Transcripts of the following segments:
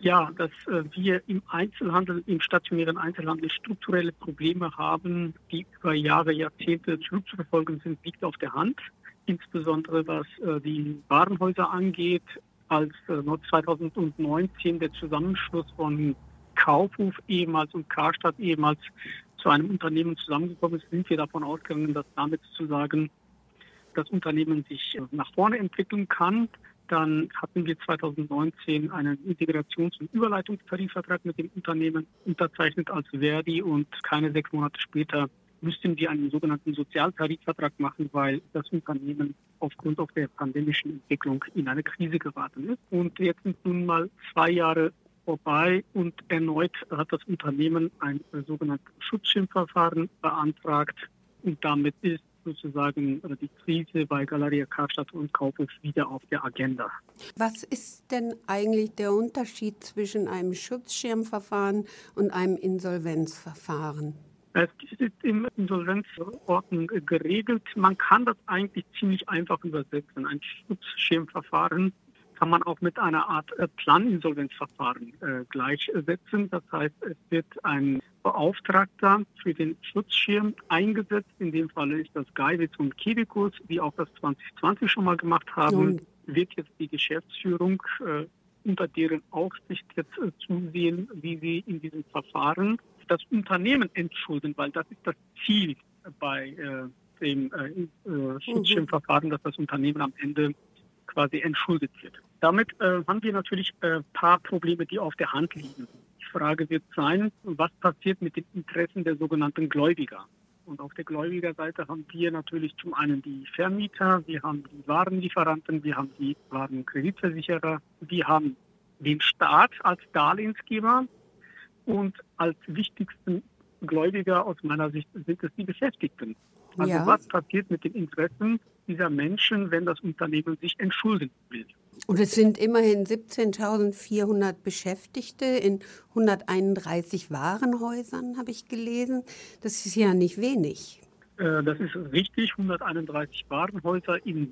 Ja, dass wir im stationären Einzelhandel strukturelle Probleme haben, die über Jahre, Jahrzehnte zurückzuverfolgen sind, liegt auf der Hand. Insbesondere was die Warenhäuser angeht, als 2019 der Zusammenschluss von Kaufhof ehemals und Karstadt ehemals zu einem Unternehmen zusammengekommen ist, sind wir davon ausgegangen, dass damit sozusagen das Unternehmen sich nach vorne entwickeln kann. Dann hatten wir 2019 einen Integrations- und Überleitungstarifvertrag mit dem Unternehmen unterzeichnet als Verdi und keine 6 Monate später müssten wir einen sogenannten Sozialtarifvertrag machen, weil das Unternehmen aufgrund auch der pandemischen Entwicklung in eine Krise geraten ist. Und jetzt sind nun mal 2 Jahre vorbei und erneut hat das Unternehmen ein sogenanntes Schutzschirmverfahren beantragt und damit ist sozusagen die Krise bei Galeria Karstadt und Kaufhof wieder auf der Agenda. Was ist denn eigentlich der Unterschied zwischen einem Schutzschirmverfahren und einem Insolvenzverfahren? Es ist im Insolvenzordnung geregelt. Man kann das eigentlich ziemlich einfach übersetzen. Ein Schutzschirmverfahren kann man auch mit einer Art Planinsolvenzverfahren gleichsetzen. Das heißt, es wird ein Beauftragter für den Schutzschirm eingesetzt. In dem Fall ist das Geiwitz und Kebekus, die auch das 2020 schon mal gemacht haben. Wird jetzt die Geschäftsführung unter deren Aufsicht jetzt zusehen, wie sie in diesem Verfahren das Unternehmen entschulden, weil das ist das Ziel bei dem Schutzschirmverfahren, dass das Unternehmen am Ende quasi entschuldet wird. Damit haben wir natürlich ein paar Probleme, die auf der Hand liegen. Die Frage wird sein, was passiert mit den Interessen der sogenannten Gläubiger? Und auf der Gläubigerseite haben wir natürlich zum einen die Vermieter, wir haben die Warenlieferanten, wir haben die Warenkreditversicherer, wir haben den Staat als Darlehensgeber und als wichtigsten Gläubiger aus meiner Sicht sind es die Beschäftigten. Also was passiert mit den Interessen dieser Menschen, wenn das Unternehmen sich entschulden will? Und es sind immerhin 17.400 Beschäftigte in 131 Warenhäusern, habe ich gelesen. Das ist ja nicht wenig. Das ist richtig, 131 Warenhäuser in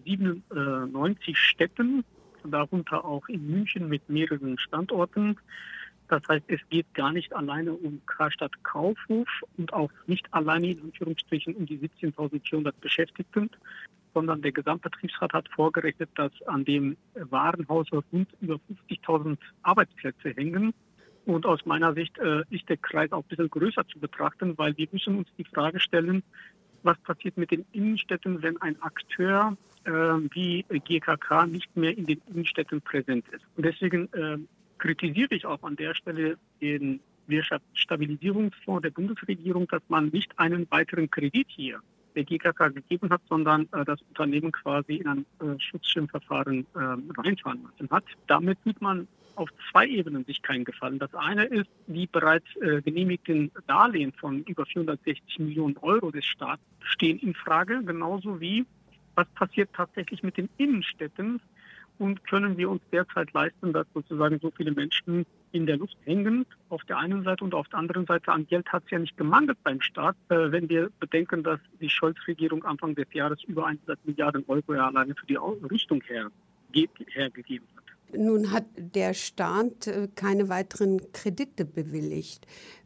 97 Städten, darunter auch in München mit mehreren Standorten. Das heißt, es geht gar nicht alleine um Karstadt Kaufhof und auch nicht alleine in Anführungsstrichen um die 17.400 Beschäftigten, sondern der Gesamtbetriebsrat hat vorgerechnet, dass an dem Warenhaus rund über 50.000 Arbeitsplätze hängen. Und aus meiner Sicht ist der Kreis auch ein bisschen größer zu betrachten, weil wir müssen uns die Frage stellen, was passiert mit den Innenstädten, wenn ein Akteur wie GKK nicht mehr in den Innenstädten präsent ist. Und deswegen kritisiere ich auch an der Stelle den Wirtschaftsstabilisierungsfonds der Bundesregierung, dass man nicht einen weiteren Kredit hier der GKK gegeben hat, sondern das Unternehmen quasi in ein Schutzschirmverfahren reinfahren lassen hat. Damit tut man auf 2 Ebenen sich keinen Gefallen. Das eine ist, die bereits genehmigten Darlehen von über 460 Millionen Euro des Staates stehen in Frage, genauso wie was passiert tatsächlich mit den Innenstädten und können wir uns derzeit leisten, dass sozusagen so viele Menschen in der Luft hängen, auf der einen Seite und auf der anderen Seite an Geld hat es ja nicht gemangelt beim Staat, wenn wir bedenken, dass die Scholz-Regierung Anfang des Jahres über 100 Milliarden Euro ja alleine für die Rüstung hergegeben hat. Nun hat der Staat keine weiteren Kredite bewilligt.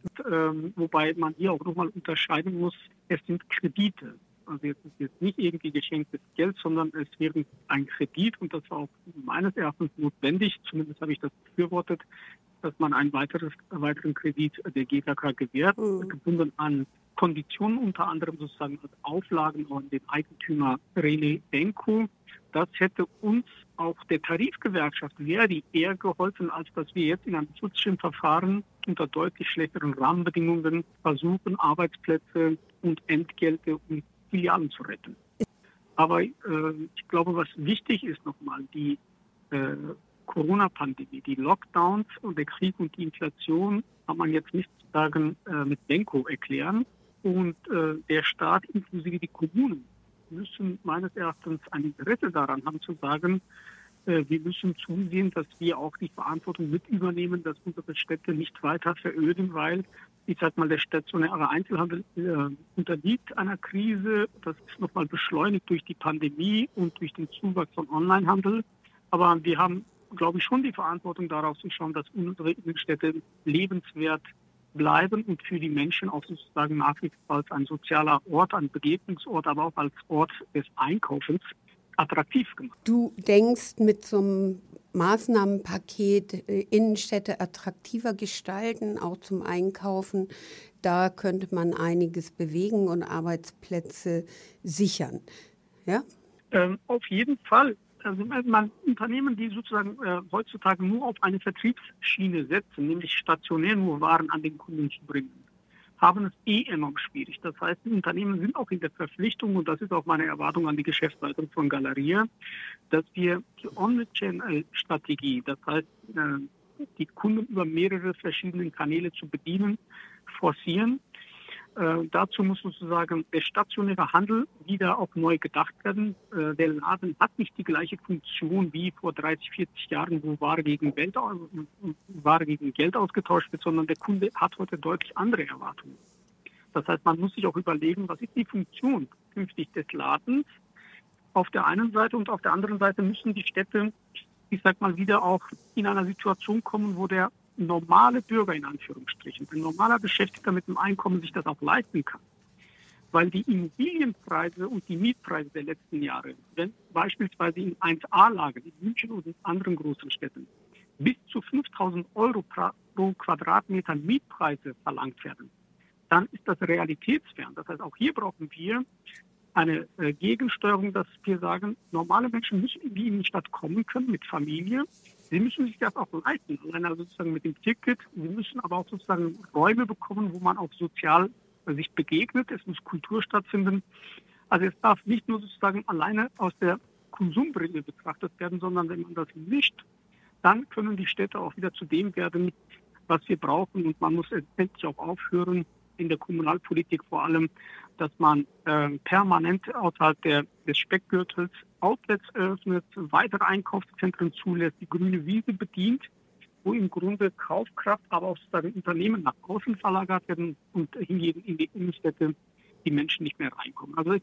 Wobei man hier auch nochmal unterscheiden muss, es sind Kredite. Also jetzt ist jetzt nicht irgendwie geschenktes Geld, sondern es wäre ein Kredit und das war auch meines Erachtens notwendig, zumindest habe ich das befürwortet, dass man einen weiteren Kredit der GKK gewährt, gebunden an Konditionen, unter anderem sozusagen als Auflagen an den Eigentümer René Benko. Das hätte uns auch der Tarifgewerkschaft Verdi eher geholfen, als dass wir jetzt in einem Schutzschirmverfahren unter deutlich schlechteren Rahmenbedingungen versuchen, Arbeitsplätze und Entgelte und Filialen zu retten. Aber ich glaube, was wichtig ist nochmal, die Corona-Pandemie, die Lockdowns und der Krieg und die Inflation kann man jetzt nicht sagen mit Benko erklären. Und der Staat inklusive die Kommunen müssen meines Erachtens ein Interesse daran haben zu sagen, wir müssen zusehen, dass wir auch die Verantwortung mit übernehmen, dass unsere Städte nicht weiter veröden, weil, ich sag mal, der stationäre Einzelhandel unterliegt einer Krise. Das ist nochmal beschleunigt durch die Pandemie und durch den Zuwachs von Onlinehandel. Aber wir haben glaube ich, schon die Verantwortung darauf zu schauen, dass unsere Innenstädte lebenswert bleiben und für die Menschen auch sozusagen nach wie vor als ein sozialer Ort, ein Begegnungsort, aber auch als Ort des Einkaufens attraktiv gemacht. Du denkst, mit so einem Maßnahmenpaket Innenstädte attraktiver gestalten, auch zum Einkaufen, da könnte man einiges bewegen und Arbeitsplätze sichern. Ja? Auf jeden Fall. Also Unternehmen, die sozusagen heutzutage nur auf eine Vertriebsschiene setzen, nämlich stationär nur Waren an den Kunden zu bringen, haben es enorm schwierig. Das heißt, die Unternehmen sind auch in der Verpflichtung, und das ist auch meine Erwartung an die Geschäftsleitung von Galeria, dass wir die Omnichannel-Strategie, das heißt, die Kunden über mehrere verschiedene Kanäle zu bedienen, forcieren. Dazu muss sozusagen der stationäre Handel wieder auch neu gedacht werden. Der Laden hat nicht die gleiche Funktion wie vor 30, 40 Jahren, wo Ware gegen Geld ausgetauscht wird, sondern der Kunde hat heute deutlich andere Erwartungen. Das heißt, man muss sich auch überlegen, was ist die Funktion künftig des Ladens auf der einen Seite, und auf der anderen Seite müssen die Städte, ich sag mal, wieder auch in einer Situation kommen, wo der normale Bürger in Anführungsstrichen, ein normaler Beschäftigter mit einem Einkommen sich das auch leisten kann. Weil die Immobilienpreise und die Mietpreise der letzten Jahre, wenn beispielsweise in 1A-Lagen in München und in anderen großen Städten bis zu 5.000 Euro pro Quadratmeter Mietpreise verlangt werden, dann ist das realitätsfern. Das heißt, auch hier brauchen wir eine Gegensteuerung, dass wir sagen, normale Menschen müssen in die Innenstadt kommen können mit Familie. Sie müssen sich das auch leisten, allein also sozusagen mit dem Ticket. Sie müssen aber auch sozusagen Räume bekommen, wo man auch sozial sich begegnet. Es muss Kultur stattfinden. Also es darf nicht nur sozusagen alleine aus der Konsumbrille betrachtet werden, sondern wenn man das mischt, dann können die Städte auch wieder zu dem werden, was wir brauchen. Und man muss endlich auch aufhören, in der Kommunalpolitik vor allem, dass man permanent außerhalb des Speckgürtels Outlets eröffnet, weitere Einkaufszentren zulässt, die grüne Wiese bedient, wo im Grunde Kaufkraft, aber auch sozusagen Unternehmen nach außen verlagert werden und hingegen in die Innenstädte die Menschen nicht mehr reinkommen. Also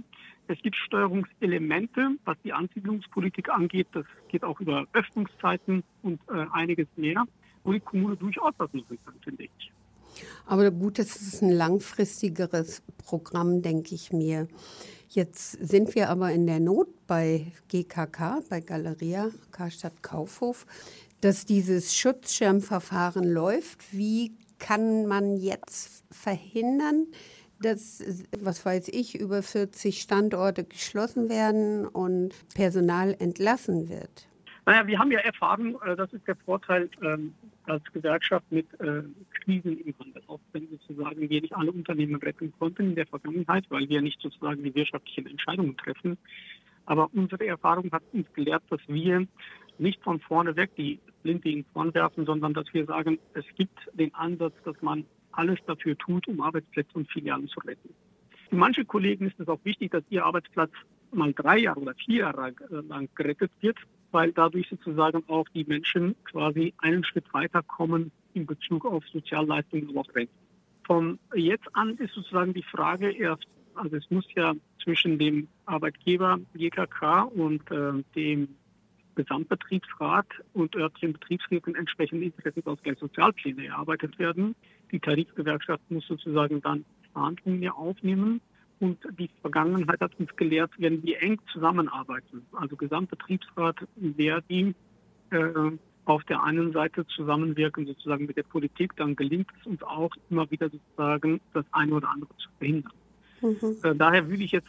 es gibt Steuerungselemente, was die Ansiedlungspolitik angeht. Das geht auch über Öffnungszeiten und einiges mehr, wo die Kommune durchaus was machen kann, finde ich. Aber gut, das ist ein langfristigeres Programm, denke ich mir. Jetzt sind wir aber in der Not bei GKK, bei Galeria Karstadt Kaufhof, dass dieses Schutzschirmverfahren läuft. Wie kann man jetzt verhindern, dass, was weiß ich, über 40 Standorte geschlossen werden und Personal entlassen wird? Naja, wir haben ja Erfahrung, das ist der Vorteil als Gewerkschaft mit Krisen im Handel. Auch wenn sozusagen wir nicht alle Unternehmen retten konnten in der Vergangenheit, weil wir nicht sozusagen die wirtschaftlichen Entscheidungen treffen. Aber unsere Erfahrung hat uns gelehrt, dass wir nicht von vorne weg die Flinte in den Korn werfen, sondern dass wir sagen, es gibt den Ansatz, dass man alles dafür tut, um Arbeitsplätze und Filialen zu retten. Für manche Kollegen ist es auch wichtig, dass ihr Arbeitsplatz mal 3 Jahre oder 4 Jahre lang gerettet wird, weil dadurch sozusagen auch die Menschen quasi einen Schritt weiterkommen in Bezug auf Sozialleistungen und auch Renten. Von jetzt an ist sozusagen die Frage erst, also es muss ja zwischen dem Arbeitgeber GKK und dem Gesamtbetriebsrat und örtlichen Betriebsräten entsprechende Interessensausgleichssozialpläne erarbeitet werden. Die Tarifgewerkschaft muss sozusagen dann Verhandlungen aufnehmen. Und die Vergangenheit hat uns gelehrt, wenn wir eng zusammenarbeiten, also Gesamtbetriebsrat, Verdi, auf der einen Seite zusammenwirken sozusagen mit der Politik, dann gelingt es uns auch immer wieder sozusagen das eine oder andere zu verhindern. Daher würde ich jetzt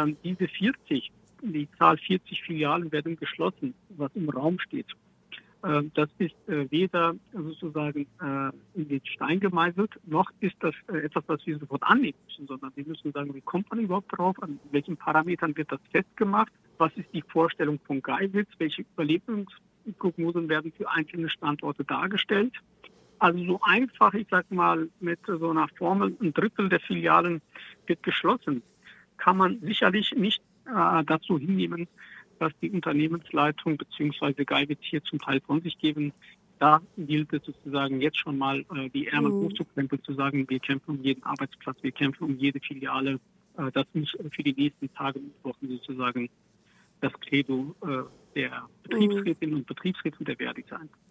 die Zahl 40 Filialen werden geschlossen, was im Raum steht. Das ist weder sozusagen in den Stein gemeißelt, noch ist das etwas, was wir sofort annehmen müssen, sondern wir müssen sagen, wie kommt man überhaupt drauf, an welchen Parametern wird das festgemacht, was ist die Vorstellung von Geiwitz, welche Überlebensprognosen werden für einzelne Standorte dargestellt. Also so einfach, ich sag mal, mit so einer Formel, 1/3 der Filialen wird geschlossen, kann man sicherlich nicht dazu hinnehmen, dass die Unternehmensleitung bzw. Geiwitz hier zum Teil von sich geben. Da gilt es sozusagen jetzt schon mal, die Ärmel hochzukrempeln, zu sagen, wir kämpfen um jeden Arbeitsplatz, wir kämpfen um jede Filiale. Das muss für die nächsten Tage und Wochen sozusagen das Credo der Betriebsrätinnen und Betriebsräte und der Verdi sein.